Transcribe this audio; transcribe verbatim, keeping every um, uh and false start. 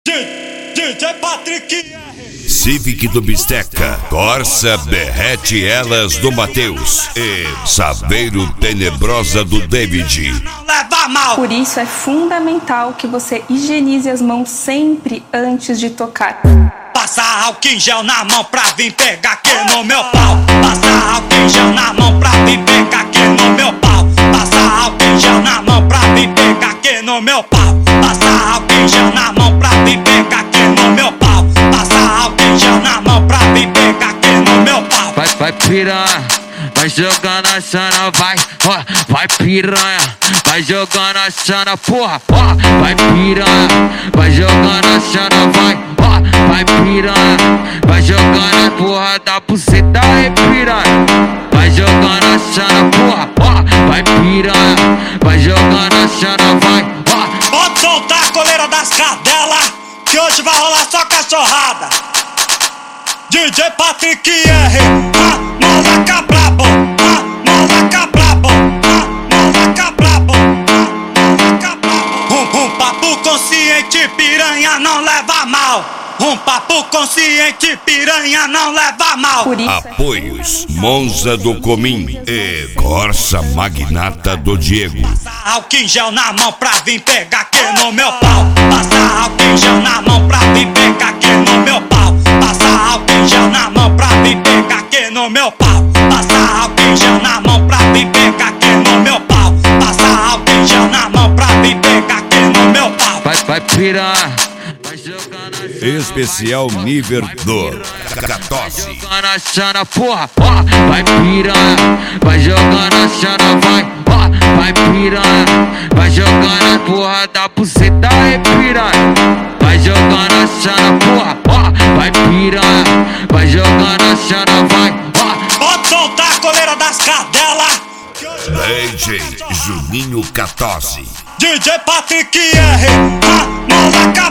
D J Patrick R. Civic do Bisteca, Corsa Berrete Elas do Matheus e Saveiro Tenebrosa do David. Não leva mal. Por isso é fundamental que você higienize as mãos sempre antes de tocar. Passa álcool em gel na mão pra vir pegar aqui no meu pau. Passa álcool em gel na mão pra vir pegar aqui no meu pau. Passa álcool em gel na mão pra vir pegar aqui no meu pau. Passa álcool em gel na mão pra vir pegar aqui no meu pau. Passa álcool em gel na mão pra vir pegar aqui no meu pau. Vai, vai piranha, vai jogando a sana, vai, ó, vai piranha, vai jogando a sana, porra, ó, vai piranha, vai jogando a sana, vai, ó, vai piranha, vai jogando a porra da buceta, aí piranha, vai jogando a sana, porra, ó, vai piranha, vai jogando a sana, vai, ó. Pode soltar a coleira das cadelas, que hoje vai rolar só cachorrada. D J Patrick R, ah, malaca brabo, ah, malaca brabo, ah, malaca brabo, ah, malaca brabo. Um, um papo consciente, piranha não leva mal. Um papo consciente, piranha não leva mal. Por isso Apoios Monza do Comim e Corsa Magnata do Diego. Passa álcool em gel na mão pra vir pegar aqui no meu pau. Passa álcool em gel na mão pra vir pegar aqui no meu pau. Passa álcool em gel na mão pra vir pegar aqui no meu pau. Passa álcool em gel na mão pra vir pegar aqui no meu pau. Passa álcool em gel na mão pra vir pegar aqui no meu pau. Vai, vai piranha, vai jogando a sana, Especial nível do Catose. jogando a sana, porra, ó, vai piranha, vai jogando a sana, vai, ó, vai piranha, vai jogando a porra da buceta, aí piranha, vai jogando a sana, porra, ó, vai piranha, vai jogando a sana, vai, ó. Pode soltar a coleira das cadelas, que hoje vai D J Juninho Catose. D J Patrick R, ah, malaca